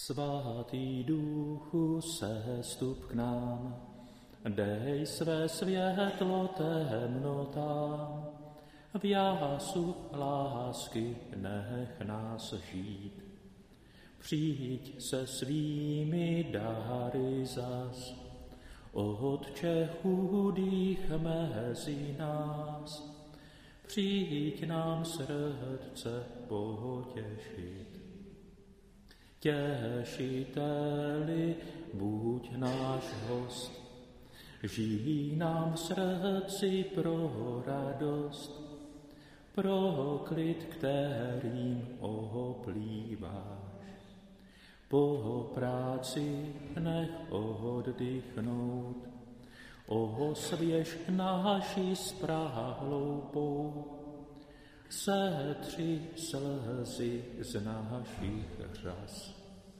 Svatý Duchu, sestup k nám, dej své světlo temnotám, v jásu lásky nech nás žít. Přijď se svými dary zas, Otče chudých mezi nás, přijď nám srdce potěšit. Těšiteli, buď náš host, žij nám v srdci pro radost, pro klid, kterým oplýváš. Po práci nech oddychnout, osvěž naši spráhlou pout, setři slzy z našich řas.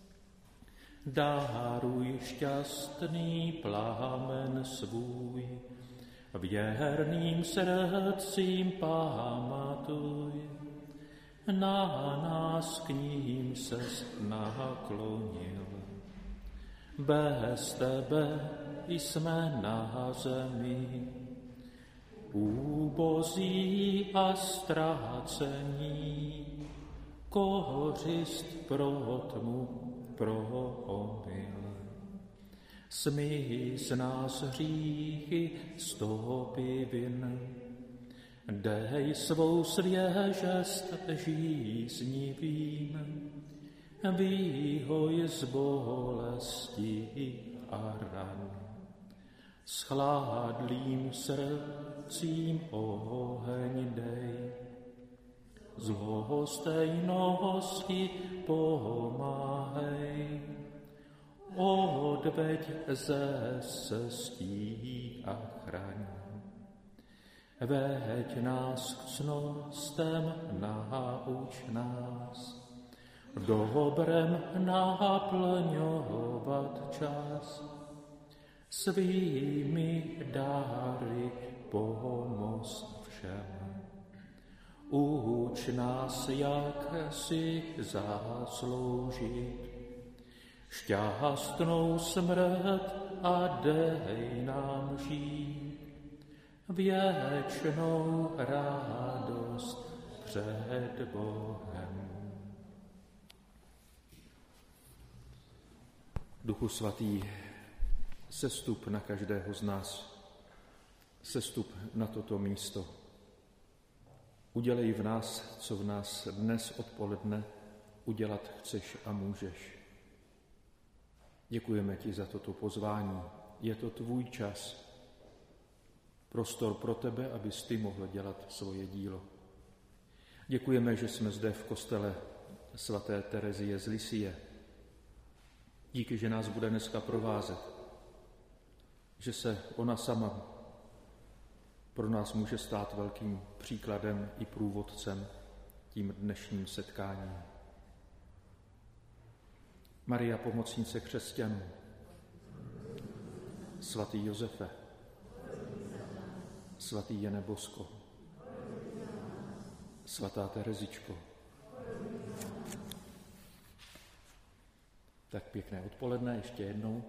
Daruj šťastný plamen svůj, věrným srdcím pamatuj, na nás k ním ses naklonil. Bez tebe jsme na zemi, úbozí a ztrácení, kořist pro tmu, pro omyl. Smij z nás hříchy, stopy vin, dej svou svěžest žíznivým, výhoj z bolesti a ran. Schladlým srdcím oheň dej, z lhostejnosti pomáhej, odveď ze cestí a chraň. Veď nás k cnostem, nauč nás, v dobrém naplňovat čas, svými dáry pomoct všem. Uč nás, jak si zasloužit šťastnou smrt a dej nám žít věčnou radost před Bohem. Duchu svatý, sestup na každého z nás, sestup na toto místo. Udělej v nás, co v nás dnes odpoledne udělat chceš a můžeš. Děkujeme ti za toto pozvání. Je to tvůj čas, prostor pro tebe, abys ty mohl dělat svoje dílo. Děkujeme, že jsme zde v kostele svaté Terezie z Lisie. Díky, že nás bude dneska provázet, že se ona sama pro nás může stát velkým příkladem i průvodcem tím dnešním setkáním. Maria, pomocnice křesťanů, svatý Josefe, svatý Jane Bosko, svatá Terezičko. Tak pěkné odpoledne ještě jednou.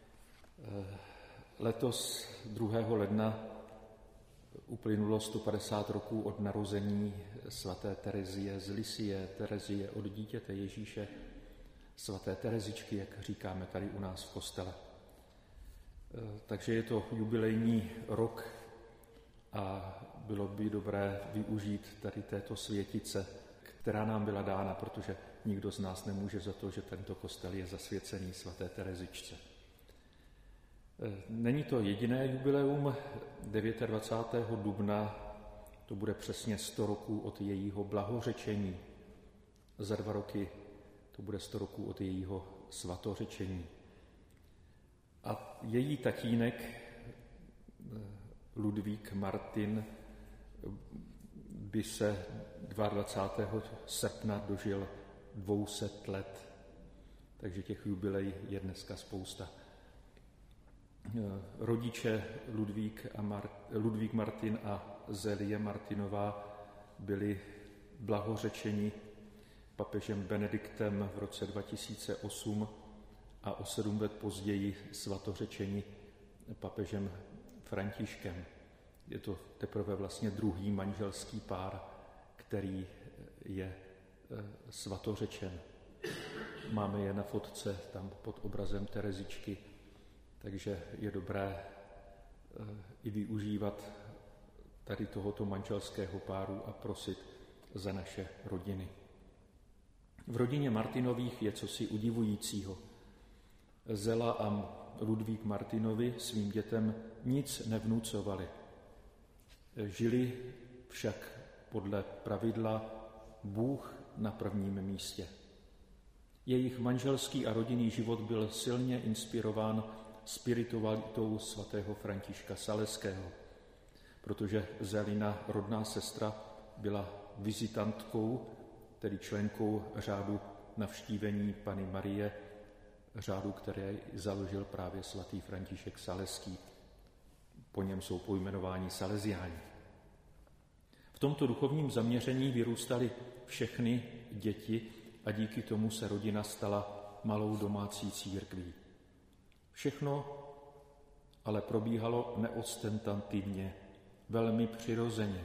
Letos 2. ledna uplynulo 150 roků od narození svaté Terezie z Lisie, Terezie od dítěte Ježíše, svaté Terezičky, jak říkáme tady u nás v kostele. Takže je to jubilejní rok a bylo by dobré využít tady této světice, která nám byla dána, protože nikdo z nás nemůže za to, že tento kostel je zasvěcený svaté Terezičce. Není to jediné jubileum. 29. dubna to bude přesně 100 roků od jejího blahořečení. Za 2 roky to bude 100 roků od jejího svatořečení. A její tatínek Ludvík Martin by se 22. srpna dožil 200 let. Takže těch jubilej je dneska spousta. Rodiče Ludvík Martin a Zelie Martinová byli blahořečeni papežem Benediktem v roce 2008 a o 7 let později svatořečeni papežem Františkem. Je to teprve vlastně druhý manželský pár, který je svatořečen. Máme je na fotce tam pod obrazem Terezičky, takže je dobré i využívat tady tohoto manželského páru a prosit za naše rodiny. V rodině Martinových je cosi udivujícího. Zela a Ludvík Martinovi svým dětem nic nevnucovali. Žili však podle pravidla Bůh na prvním místě. Jejich manželský a rodinný život byl silně inspirován spiritualitou svatého Františka Saleského, protože Zelina rodná sestra byla vizitantkou, tedy členkou řádu navštívení Panny Marie, řádu, který založil právě svatý František Saleský. Po něm jsou pojmenováni Salesiáni. V tomto duchovním zaměření vyrůstaly všechny děti a díky tomu se rodina stala malou domácí církví. Všechno ale probíhalo neostentativně, velmi přirozeně.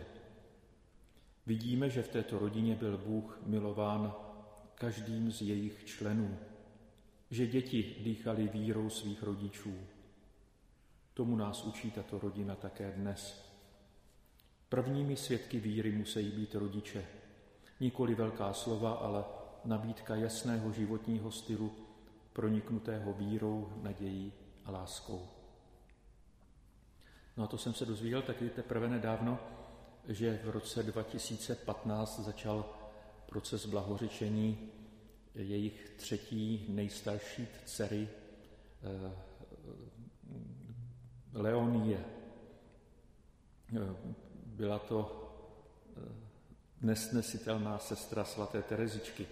Vidíme, že v této rodině byl Bůh milován každým z jejich členů, že děti dýchaly vírou svých rodičů. Tomu nás učí tato rodina také dnes. Prvními svědky víry musí být rodiče. Nikoli velká slova, ale nabídka jasného životního stylu, proniknutého vírou, nadějí a láskou. No a to jsem se dozvěděl taky teprve nedávno, že v roce 2015 začal proces blahořečení jejich třetí nejstarší dcery Leonie. Byla to nesnesitelná sestra svaté Terezičky.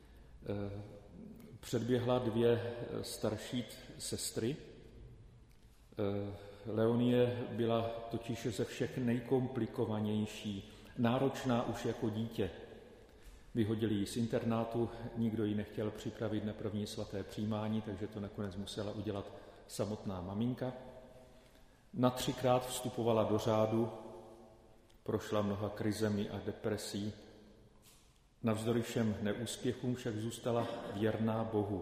Předběhla 2 starší sestry. Leonie byla totiž ze všech nejkomplikovanější, náročná už jako dítě. Vyhodili ji z internátu, nikdo ji nechtěl připravit na první svaté přijímání, takže to nakonec musela udělat samotná maminka. Na 3krát vstupovala do řádu, prošla mnoha krizemi a depresí. Navzdory všem neúspěchům však zůstala věrná Bohu.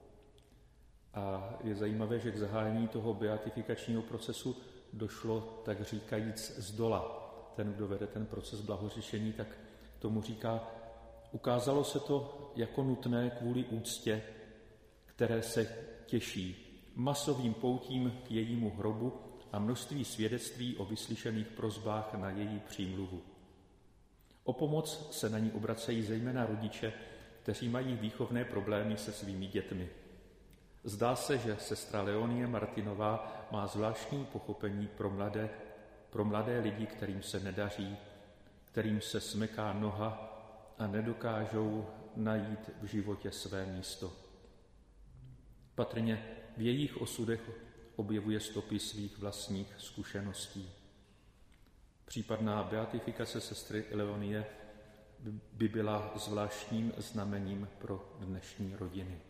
A je zajímavé, že k zahájení toho beatifikačního procesu došlo, tak říkajíc, zdola. Ten, kdo vede ten proces blahořečení, tak tomu říká, ukázalo se to jako nutné kvůli úctě, které se těší masovým poutím k jejímu hrobu a množství svědectví o vyslyšených prosbách na její přímluvu. O pomoc se na ní obracejí zejména rodiče, kteří mají výchovné problémy se svými dětmi. Zdá se, že sestra Leonie Martinová má zvláštní pochopení pro mladé lidi, kterým se nedaří, kterým se smeká noha a nedokážou najít v životě své místo. Patrně v jejich osudech objevuje stopy svých vlastních zkušeností. Případná beatifikace sestry Leonie by byla zvláštním znamením pro dnešní rodiny.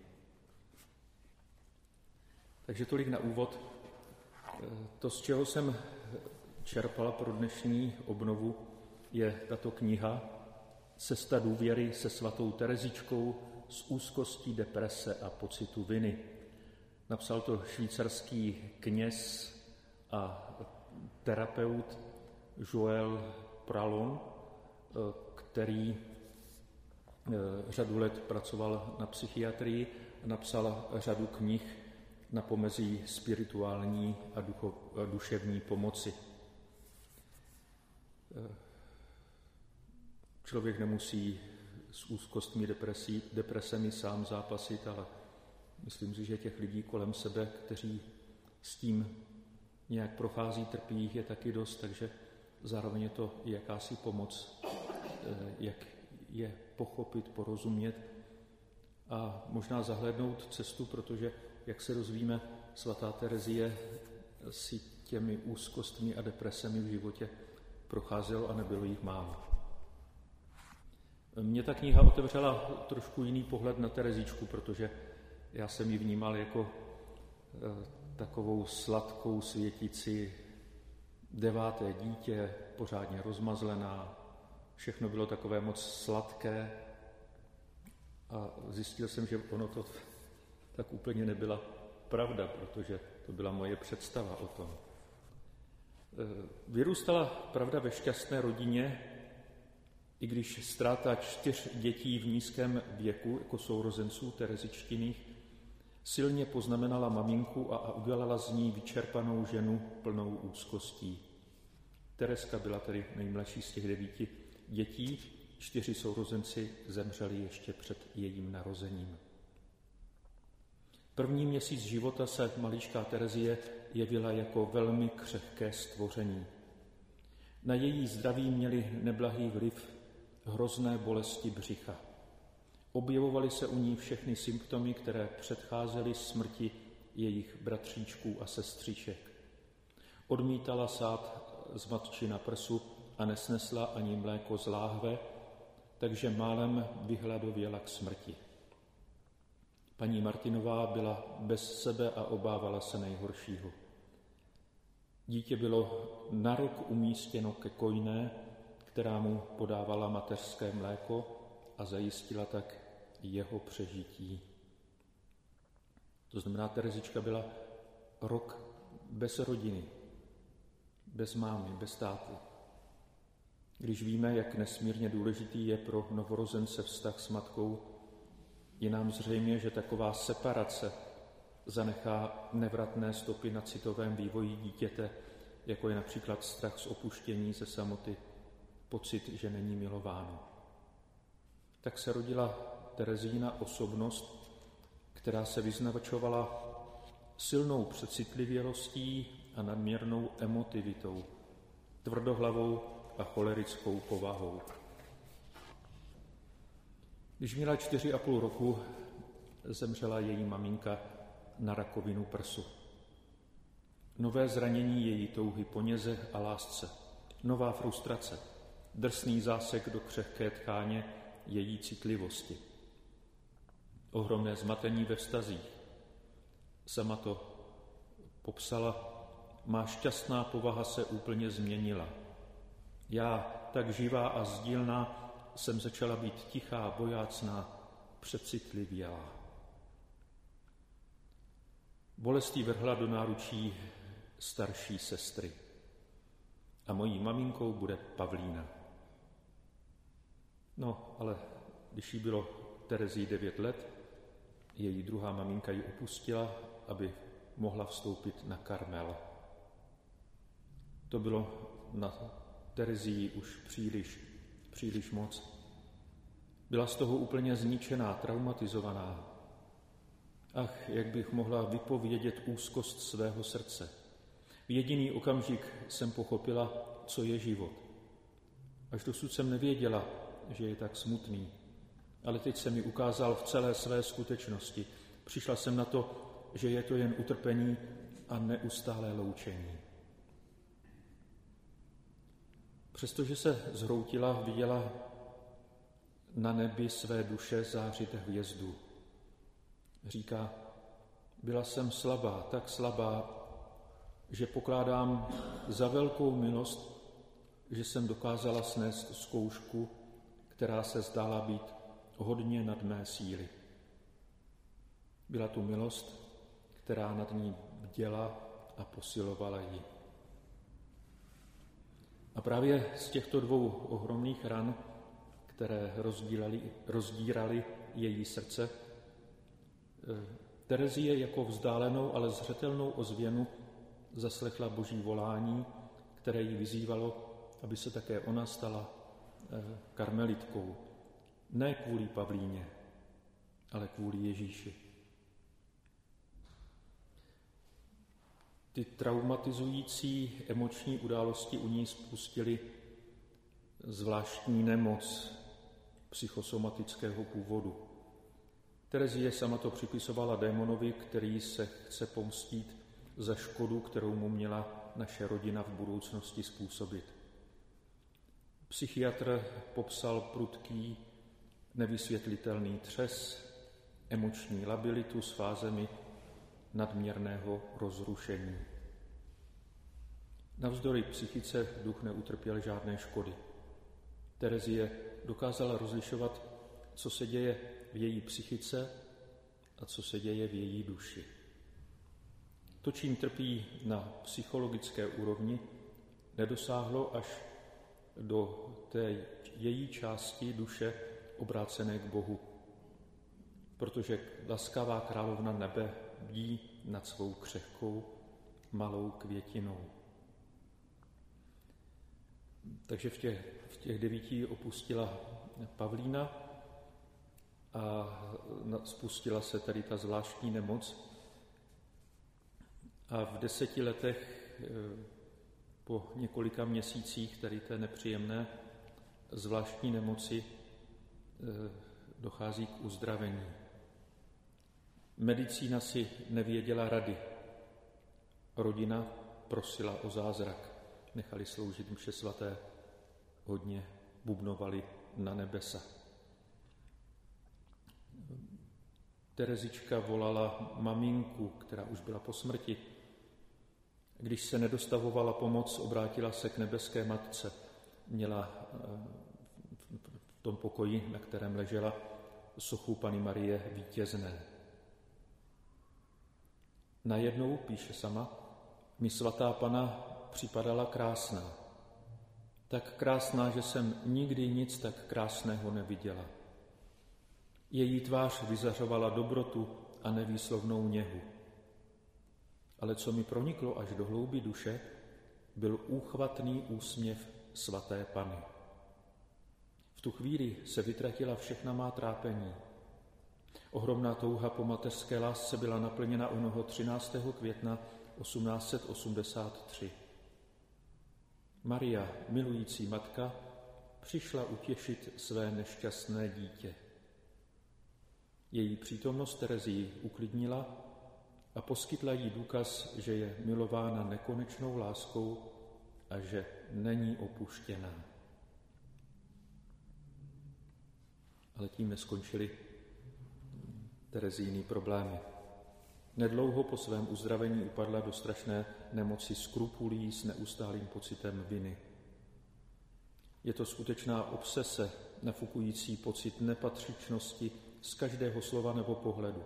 Takže tolik na úvod. To, z čeho jsem čerpal pro dnešní obnovu, je tato kniha Cesta důvěry se svatou Terezičkou z úzkostí, deprese a pocitu viny. Napsal to švýcarský kněz a terapeut Joël Pralon, který řadu let pracoval na psychiatrii a napsal řadu knih na pomezí spirituální a duševní pomoci. Člověk nemusí s úzkostmi, depresemi sám zápasit, ale myslím si, že těch lidí kolem sebe, kteří s tím nějak prochází, trpí, je taky dost, takže zároveň je to jakási pomoc, jak je pochopit, porozumět a možná zahlédnout cestu, protože, jak se dozvíme, svatá Terezie si těmi úzkostmi a depresemi v životě procházela a nebylo jich málo. Mě ta kniha otevřela trošku jiný pohled na Terezičku, protože já jsem ji vnímal jako takovou sladkou světici, 9. dítě, pořádně rozmazlená. Všechno bylo takové moc sladké a zjistil jsem, že ono to tak úplně nebyla pravda, protože to byla moje představa o tom. Vyrůstala, pravda, ve šťastné rodině, i když ztráta 4 dětí v nízkém věku, jako sourozenců Terezičtiných, silně poznamenala maminku a udělala z ní vyčerpanou ženu plnou úzkostí. Tereska byla tedy nejmladší z těch 9 dětí, 4 sourozenci zemřeli ještě před jejím narozením. První měsíc života se maličká Terezie jevila jako velmi křehké stvoření. Na její zdraví měly neblahý vliv hrozné bolesti břicha. Objevovaly se u ní všechny symptomy, které předcházely smrti jejich bratříčků a sestřiček. Odmítala sát z matči na prsu a nesnesla ani mléko z láhve, takže málem vyhladověla k smrti. Paní Martinová byla bez sebe a obávala se nejhoršího. Dítě bylo na rok umístěno ke kojné, která mu podávala mateřské mléko a zajistila tak jeho přežití. To znamená, Terezička byla rok bez rodiny, bez mámy, bez táty. Když víme, jak nesmírně důležitý je pro novorozence vztah s matkou, je nám zřejmě, že taková separace zanechá nevratné stopy na citovém vývoji dítěte, jako je například strach z opuštění, ze samoty, pocit, že není milováno. Tak se rodila Terezína osobnost, která se vyznačovala silnou přecitlivělostí a nadměrnou emotivitou, tvrdohlavou a cholerickou povahou. Když měla 4,5 roku, zemřela její maminka na rakovinu prsu. Nové zranění její touhy po něze a lásce, nová frustrace, drsný zásek do křehké tkáně její citlivosti. Ohromné zmatení ve vztazích. Sama to popsala, má šťastná povaha se úplně změnila. Já, tak živá a sdílná, jsem začala být tichá, bojácná, přecitlivělá. Bolest jí vrhla do náručí starší sestry. A mojí maminkou bude Pavlína. No, ale když jí bylo Terezii 9 let, její druhá maminka ji opustila, aby mohla vstoupit na Karmel. To bylo na Terezii už příliš moc. Byla z toho úplně zničená, traumatizovaná. Ach, jak bych mohla vypovědět úzkost svého srdce. V jediný okamžik jsem pochopila, co je život. Až dosud jsem nevěděla, že je tak smutný. Ale teď se mi ukázal v celé své skutečnosti. Přišla jsem na to, že je to jen utrpení a neustálé loučení. Přestože se zhroutila, viděla na nebi své duše zářit hvězdu. Říká, byla jsem slabá, tak slabá, že pokládám za velkou milost, že jsem dokázala snést zkoušku, která se zdála být hodně nad mé síly. Byla tu milost, která nad ní bděla a posilovala ji. A právě z těchto 2 ohromných ran, které rozdíraly její srdce, Terezie jako vzdálenou, ale zřetelnou ozvěnu zaslechla Boží volání, které ji vyzývalo, aby se také ona stala karmelitkou. Ne kvůli Pavlíně, ale kvůli Ježíši. Ty traumatizující emoční události u ní spustily zvláštní nemoc psychosomatického původu. Terezie sama to připisovala démonovi, který se chce pomstít za škodu, kterou mu měla naše rodina v budoucnosti způsobit. Psychiatr popsal prudký nevysvětlitelný třes, emoční labilitu s fázemi nadměrného rozrušení. Navzdory psychice duch neutrpěl žádné škody. Terezie dokázala rozlišovat, co se děje v její psychice a co se děje v její duši. To, čím trpí na psychologické úrovni, nedosáhlo až do té její části duše obrácené k Bohu, protože laskavá královna nebe bdí nad svou křehkou malou květinou. Takže v těch 9 opustila Pavlína a spustila se tady ta zvláštní nemoc. A v 10 letech, po několika měsících tady té nepříjemné zvláštní nemoci, dochází k uzdravení. Medicína si nevěděla rady. Rodina prosila o zázrak. Nechali sloužit mše svaté, hodně bubnovali na nebesa. Terezička volala maminku, která už byla po smrti. Když se nedostavovala pomoc, obrátila se k nebeské matce. Měla v tom pokoji, na kterém ležela, sochu Panny Marie vítězné. Najednou, píše sama, mi svatá Panna připadala krásná. Tak krásná, že jsem nikdy nic tak krásného neviděla. Její tvář vyzařovala dobrotu a nevýslovnou něhu. Ale co mi proniklo až do hloubi duše, byl úchvatný úsměv svaté Panny. V tu chvíli se vytratila všechna má trápení. Ohromná touha po mateřské lásce byla naplněna onoho 13. května 1883. Maria, milující matka, přišla utěšit své nešťastné dítě. Její přítomnost Terezii uklidnila a poskytla jí důkaz, že je milována nekonečnou láskou a že není opuštěná. Ale tím neskončily Terezíny problémy. Nedlouho po svém uzdravení upadla do strašné nemoci skrupulí s neustálým pocitem viny. Je to skutečná obsese, nafukující pocit nepatřičnosti z každého slova nebo pohledu.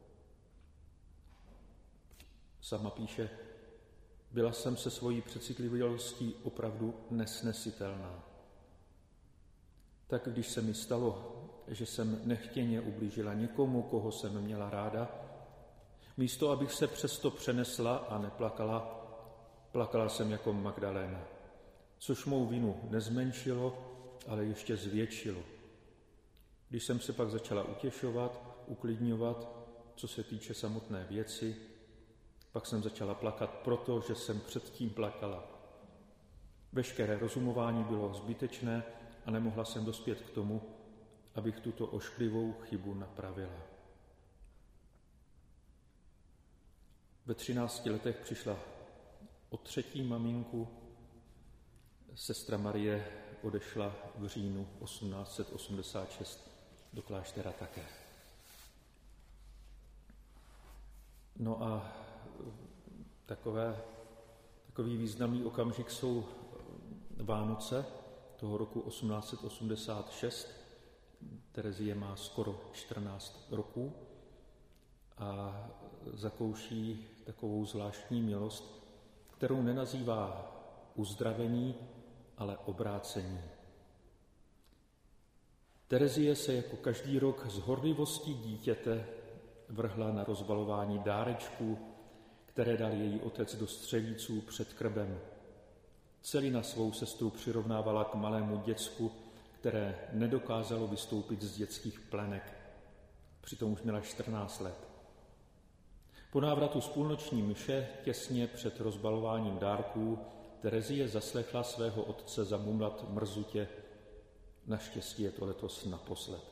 Sama píše, byla jsem se svojí přecitlivostí opravdu nesnesitelná. Tak když se mi stalo, že jsem nechtěně ublížila někomu, koho jsem měla ráda, místo abych se přesto přenesla a neplakala, plakala jsem jako Magdaléna, což mou vinu nezmenšilo, ale ještě zvětšilo. Když jsem se pak začala utěšovat, uklidňovat, co se týče samotné věci, pak jsem začala plakat proto, že jsem předtím plakala. Veškeré rozumování bylo zbytečné a nemohla jsem dospět k tomu, abych tuto ošklivou chybu napravila. Ve 13 letech přišla o 3. maminku. Sestra Marie odešla v říjnu 1886 do kláštera také. No a takový významný okamžik jsou Vánoce toho roku 1886. Terezie má skoro 14 roků a zakouší takovou zvláštní milost, kterou nenazývá uzdravení, ale obrácení. Terezie se jako každý rok z horlivostí dítěte vrhla na rozbalování dárečků, které dal její otec do střelíců před krbem. Celina svou sestru přirovnávala k malému děcku, které nedokázalo vystoupit z dětských plenek. Přitom už měla 14 let. Po návratu z půlnoční mše těsně před rozbalováním dárků Terezie zaslechla svého otce zamumlat mrzutě. Naštěstí je to letos naposled.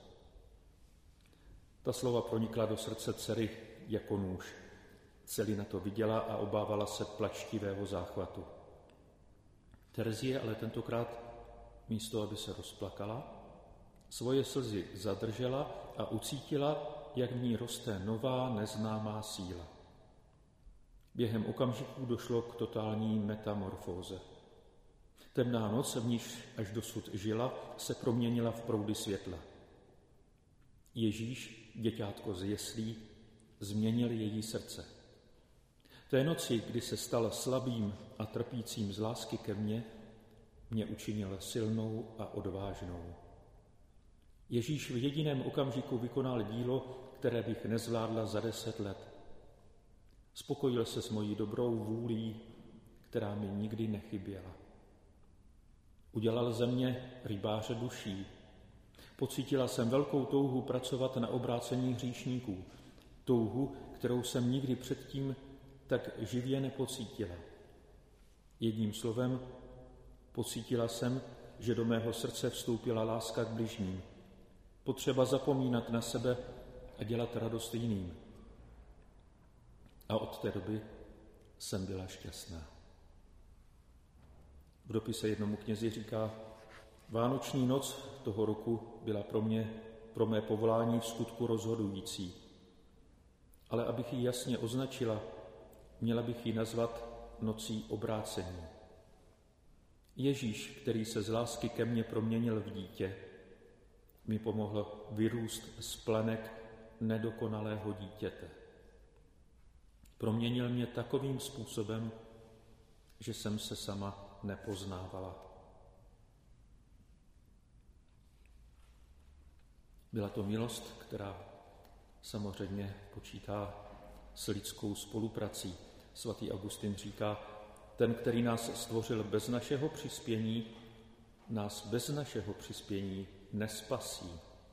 Ta slova pronikla do srdce dcery jako nůž. Celina to viděla a obávala se plačtivého záchvatu. Terezie ale tentokrát místo, aby se rozplakala, Svoje slzy zadržela a ucítila, jak v ní roste nová, neznámá síla. Během okamžiků došlo k totální metamorfóze. Temná noc, v níž až dosud žila, se proměnila v proudy světla. Ježíš, děťátko z jeslí, změnil její srdce. Té noci, kdy se stal slabým a trpícím z lásky ke mně, mě učinil silnou a odvážnou. Ježíš v jediném okamžiku vykonal dílo, které bych nezvládla za 10 let. Spokojil se s mojí dobrou vůlí, která mi nikdy nechyběla. Udělal ze mě rybáře duší. Pocítila jsem velkou touhu pracovat na obrácení hříšníků. Touhu, kterou jsem nikdy předtím tak živě nepocítila. Jedním slovem, pocítila jsem, že do mého srdce vstoupila láska k bližním. Potřeba zapomínat na sebe a dělat radost jiným. A od té doby jsem byla šťastná. V dopise jednomu knězi říká: Vánoční noc toho roku byla pro mé povolání v skutku rozhodující. Ale abych ji jasně označila, měla bych ji nazvat nocí obrácení. Ježíš, který se z lásky ke mně proměnil v dítě, mi pomohl vyrůst z plenek nedokonalého dítěte. Proměnil mě takovým způsobem, že jsem se sama nepoznávala. Byla to milost, která samozřejmě počítá s lidskou spoluprací. Svatý Augustin říká: ten, který nás stvořil bez našeho přispění, nás bez našeho přispění nespasí.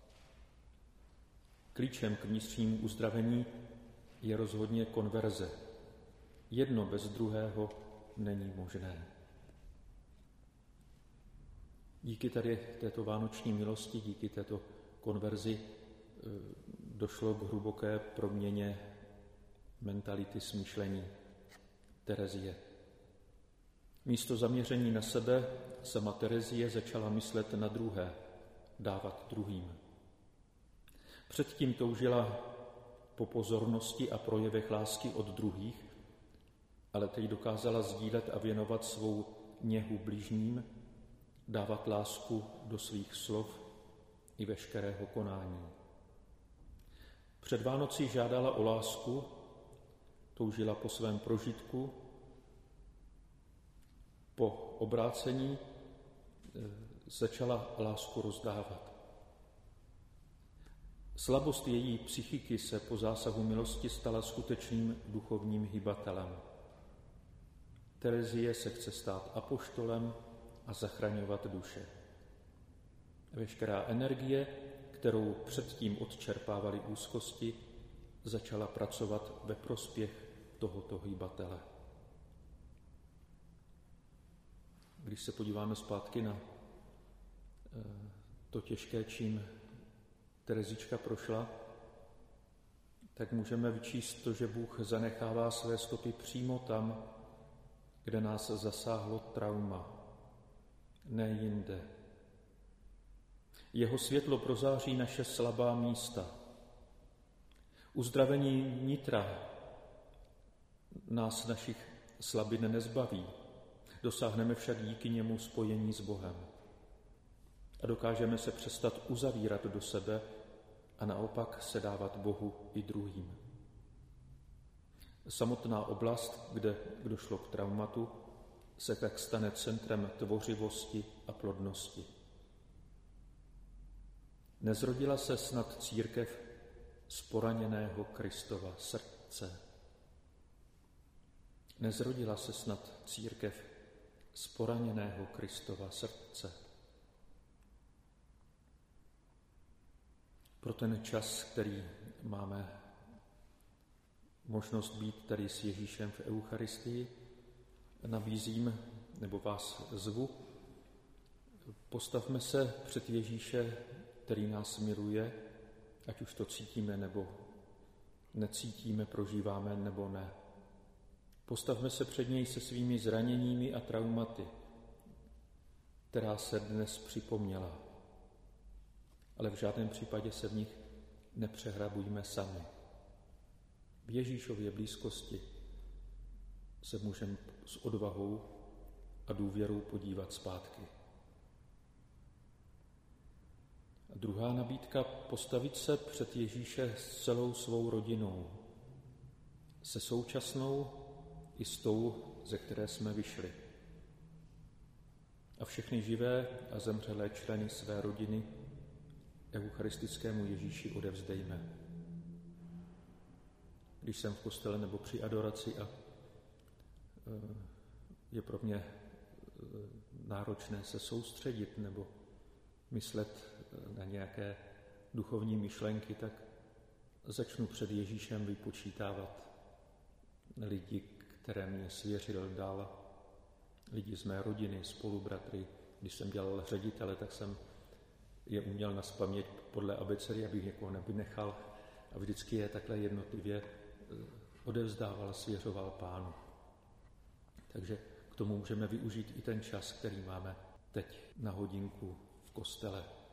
Klíčem k vnitřnímu uzdravení je rozhodně konverze. Jedno bez druhého není možné. Díky tady této vánoční milosti, díky této konverzi došlo k hluboké proměně mentality smýšlení Terezie. Místo zaměření na sebe sama Terezie začala myslet na druhé, dávat druhým. Předtím toužila po pozornosti a projevech lásky od druhých, ale teď dokázala sdílet a věnovat svou něhu bližním, dávat lásku do svých slov i veškerého konání. Před Vánocí žádala o lásku, toužila po svém prožitku, po obrácení začala lásku rozdávat. Slabost její psychiky se po zásahu milosti stala skutečným duchovním hybatelem. Terezie se chce stát apoštolem a zachraňovat duše. Veškerá energie, kterou předtím odčerpávali úzkosti, začala pracovat ve prospěch tohoto hýbatele. Když se podíváme zpátky na to těžké, čím Terezička prošla, tak můžeme vyčíst to, že Bůh zanechává své stopy přímo tam, kde nás zasáhlo trauma, ne jinde. Jeho světlo prozáří naše slabá místa. Uzdravení nitra nás našich slabin nezbaví. Dosáhneme však díky němu spojení s Bohem. A dokážeme se přestat uzavírat do sebe a naopak se dávat Bohu i druhým. Samotná oblast, kde došlo k traumatu, se tak stane centrem tvořivosti a plodnosti. Nezrodila se snad církev z poraněného Kristova srdce. Nezrodila se snad církev z poraněného Kristova srdce. Pro ten čas, který máme možnost být tady s Ježíšem v Eucharistii, nabízím, nebo vás zvu, postavme se před Ježíše, který nás miluje, ať už to cítíme nebo necítíme, prožíváme nebo ne. Postavme se před něj se svými zraněními a traumaty, která se dnes připomněla. ale v žádném případě se v nich nepřehrabujme sami. V Ježíšově blízkosti se můžeme s odvahou a důvěrou podívat zpátky. A druhá nabídka, postavit se před Ježíše s celou svou rodinou, se současnou i s tou, ze které jsme vyšli. A všechny živé a zemřelé členy své rodiny eucharistickému Ježíši odevzdejme. Když jsem v kostele nebo při adoraci a je pro mě náročné se soustředit nebo myslet na nějaké duchovní myšlenky, tak začnu před Ježíšem vypočítávat lidi, které mě svěřil dál, lidi z mé rodiny, spolubratry. Když jsem dělal ředitele, tak jsem je uměl nazpaměť podle abecedy, abych někoho nevynechal a vždycky je takhle jednotlivě odevzdával, svěřoval Pánu. Takže k tomu můžeme využít i ten čas, který máme teď na hodinku v kostele.